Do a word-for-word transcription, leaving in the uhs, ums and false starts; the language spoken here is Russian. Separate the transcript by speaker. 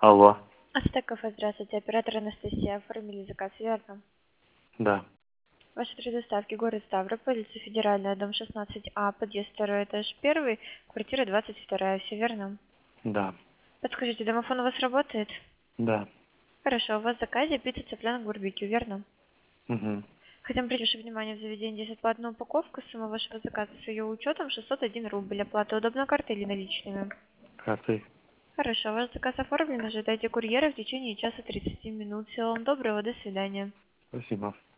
Speaker 1: Алло.
Speaker 2: Ацтек кафе, здравствуйте. Оператор Анастасия. Оформили заказ, верно?
Speaker 1: Да.
Speaker 2: Ваши три доставки. Город Ставрополь, улица Федеральная, дом шестнадцать А, подъезд второй этаж первый, квартира двадцать вторая. Все верно?
Speaker 1: Да.
Speaker 2: Подскажите, домофон у вас работает?
Speaker 1: Да.
Speaker 2: Хорошо, у вас в заказе пицца, цыпленок, барбекю, верно?
Speaker 1: Угу.
Speaker 2: Хотим принять ваше внимание в заведении здесь платную упаковку. Сумма вашего заказа с ее учетом шестьсот один рубль. Оплата удобно картой или наличными?
Speaker 1: Картой.
Speaker 2: Хорошо, ваш заказ оформлен. Ожидайте курьера в течение часа тридцати минут. Всего вам доброго, до свидания.
Speaker 1: Спасибо.